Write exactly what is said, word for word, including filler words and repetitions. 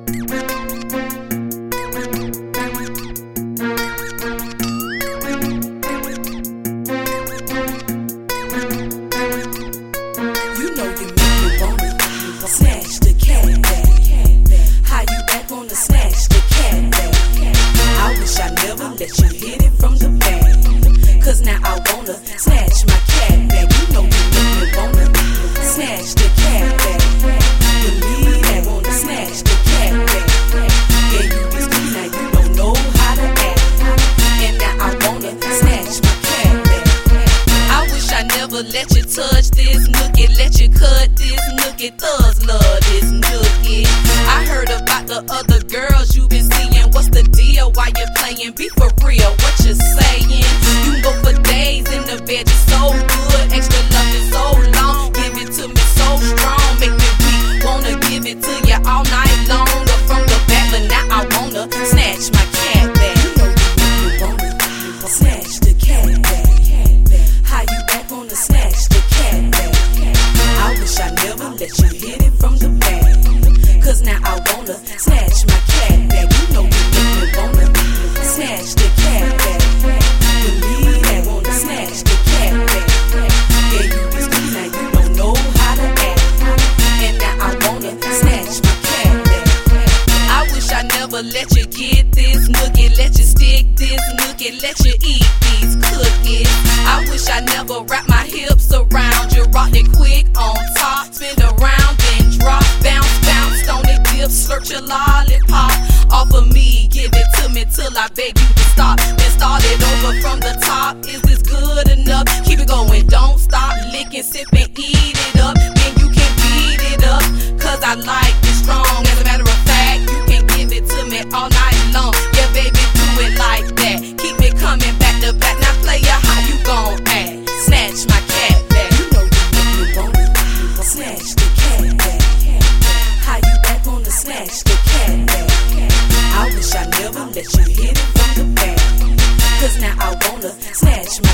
Snatch the cat back. How you back on the snatch the cat back? I wish I never let you hit it from the back. Cause now I wanna snatch my cat back. You know you make me wanna snatch the cat back. Believe that, wanna snatch the cat back. Yeah, you be stupid, now you don't know how to act. And now I wanna snatch my cat back. I wish I never let you touch this nookie, let you cut this nookie. Thugs love this nookie. I heard about the other girls you been seeing. What's the deal? Why you playing? Be for real, what you saying? You can go for days in the bed, you're so good. Extra love is so long, give it to me so strong. Make me weak, wanna give it to you all night long. Or from the back, but now I wanna snatch my cat back. You know you wanna snatch the cat back. How you back on the snatch the cat back? I wish I never let you hit it from the back. Cause now I wanna snatch my cat back. You know you make me wanna snatch the cat back. Believe that, wanna snatch the cat back. Yeah, you be stupid, now you don't know how to act. And now I wanna snatch my cat back. I wish I never let you get this nookie, let you stick this nookie, let you eat these cookies. I wish I never wrap my hips around you, rock it quick on top, spin around, then drop, bounce, bounce, stone it, dip, slurp your lollipop off of me, give it to me till I beg you to stop. Then start it over from the top. Is this good enough? Keep it going, don't stop, licking, sipping, eat it up. Then you can beat it up, cause I like it strong. As a matter of fact, you can give it to me all night long. Yeah, baby, do it like that. Keep it coming back to back. Now player, how you gon' act? Snatch my cat back. You know you make me wanna snatch the cat back. How you back on the snatch the cat back? I wish I never let you hit it from the back. Cause now I wanna snatch